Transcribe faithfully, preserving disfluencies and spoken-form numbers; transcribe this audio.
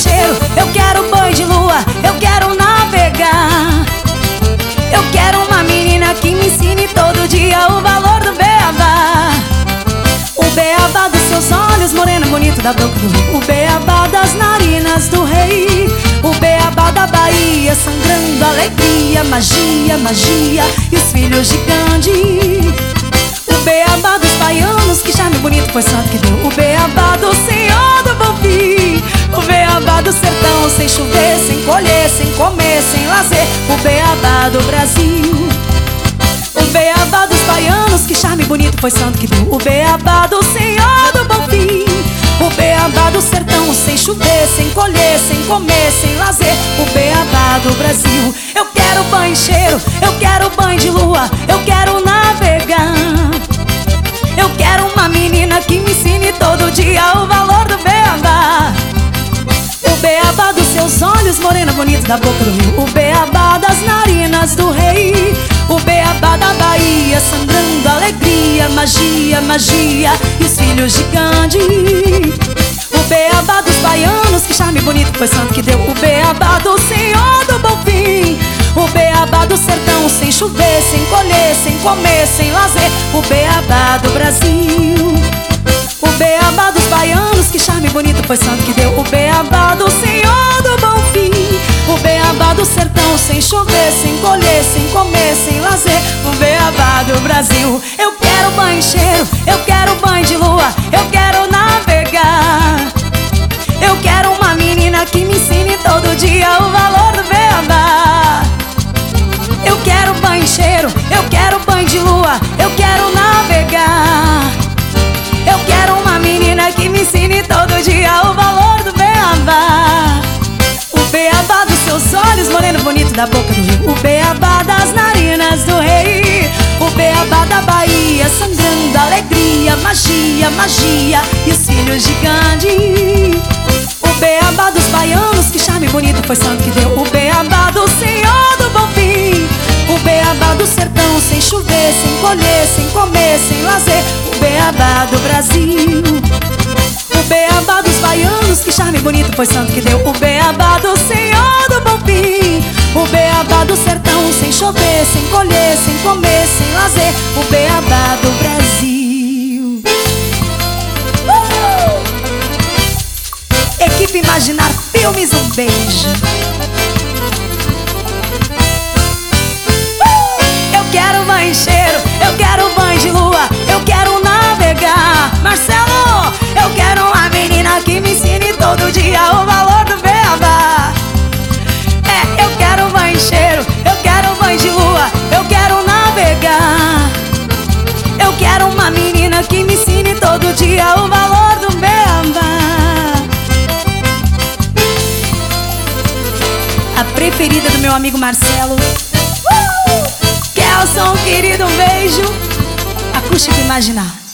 cheiro, eu quero banho de lua, eu quero navegar. Eu quero uma menina que me ensine todo dia o valor do beabá. O beabá dos seus olhos, morena bonito da boca do rio. O beabá das narinas do rei. O beabá da Bahia, sangrando alegria, magia, magia e os filhos de Gandhi. O beabá dos baianos, que charme bonito foi santo que deu. O beabá do Senhor do Bom Fim. O beabá do sertão, sem chover, sem colher, sem comer, sem lazer. O beabá do Brasil. O beabá dos baianos, que charme bonito foi santo que deu. O beabá do Senhor do Bom Fim. O beabá do sertão, sem chover, sem colher, sem comer, sem lazer. O beabá do Brasil. Eu quero banho de cheiro, eu quero banho de lua, eu quero navegar. Eu quero uma menina que me ensine todo dia o valor do beabá. O beabá dos seus olhos, morena bonita da boca do rio. O beabá das narinas do rei. O beabá da Bahia, sangrando alegria, magia, magia e os filhos de Gandhi. O beabá dos baianos, que charme bonito foi santo que deu. O beabá do Senhor do Bom Fim. O beabá do sertão, sem chover, sem colher, sem comer, sem lazer. O beabá do Brasil. O beabá dos baianos, que charme bonito foi santo que deu. O beabá do Senhor do Bom Fim. O beabá do sertão, sem chover, sem colher, sem comer, sem lazer. O beabá do Brasil. Eu quero banho de cheiro, eu quero banho de lua, eu quero navegar. Eu quero uma menina que me ensine todo dia o valor do beabá. Eu quero banho de cheiro, eu quero banho de lua, eu quero navegar. Eu quero uma menina que me ensine todo dia o valor do beabá. O beabá dos seus olhos, moreno bonito da boca do rio. O beabá das narinas do rei. O beabá da Bahia, sangrando alegria, magia, magia e os filhos de Gandhi. O beabá dos baianos, que charme bonito foi santo que deu. O beabá do Senhor do Bom Fim. O beabá do sertão, sem chover, sem colher, sem comer, sem lazer. O beabá do Brasil. O beabá dos baianos, que charme bonito foi santo que deu. O beabá do Senhor do Bom Fim. O beabá do sertão, sem chover, sem colher, sem comer, sem lazer. O beabá do Brasil. uh! Equipe Imaginar Filmes, um beijo. Eu quero banho de cheiro, eu quero banho de lua, eu quero navegar. Marcelo, eu quero uma menina que me ensine todo dia o valor do beabá. É, eu quero banho de cheiro, eu quero banho de lua, eu quero navegar. Eu quero uma menina que me ensine todo dia o valor do beabá. A preferida do meu amigo Marcelo. Kelson, querido, um beijo. Acústico Imaginar.